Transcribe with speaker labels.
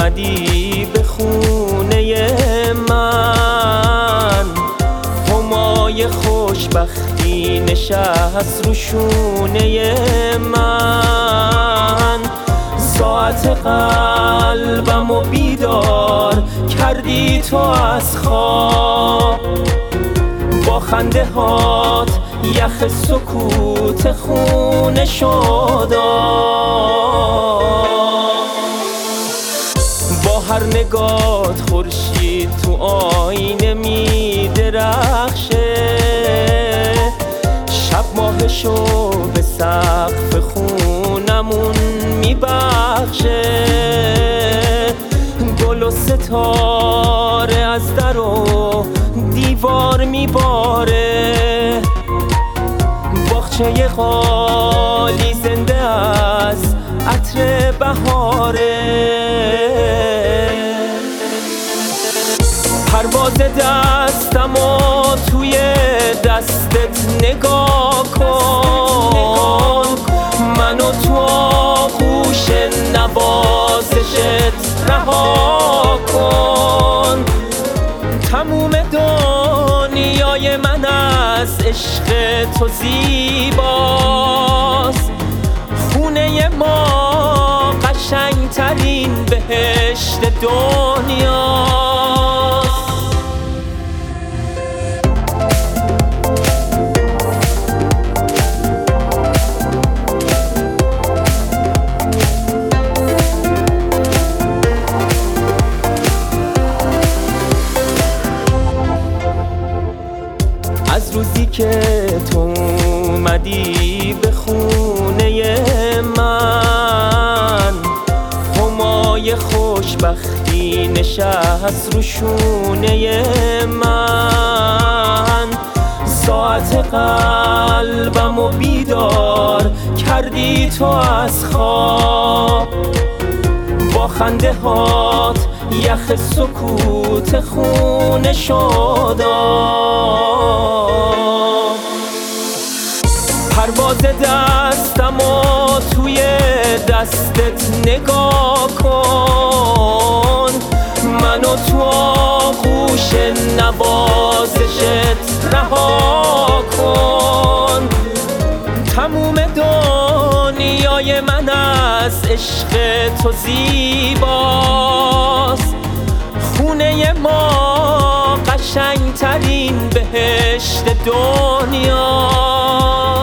Speaker 1: اومدی به خونه من، همای خوشبختی نشست رو شونه من. ساعت قلبمو بیدار کردی تو از خواب، با خنده هات یخ سکوت خونه شد. با هر نگات خورشید تو آینه می درخشه، شب ماهشو به سقف خونمون می بخشه. گل و ستاره از در و دیوار می باره، باغچه خالی زنده از عطر بهاره. پرواز دستمو توی دستت نگاه کن، منو تو آغوش نوازشت رها کن. تموم دنیای من از عشق تو زیباست، خونه ما قشنگترین بهشت دنیاست. از روزی که تو اومدی به خونه من، همای خوشبختی نشست رو شونه من. ساعت قلبمو بیدار کردی تو از خواب، با خنده هات یخ سکوت خونه شد. پرواز دستمو توی دستت نگاه کن، منو تو آغوش نوازشت رها کن. تموم دنیای من از عشق تو زیباست، خونه ما قشنگترین بهشت دنیا.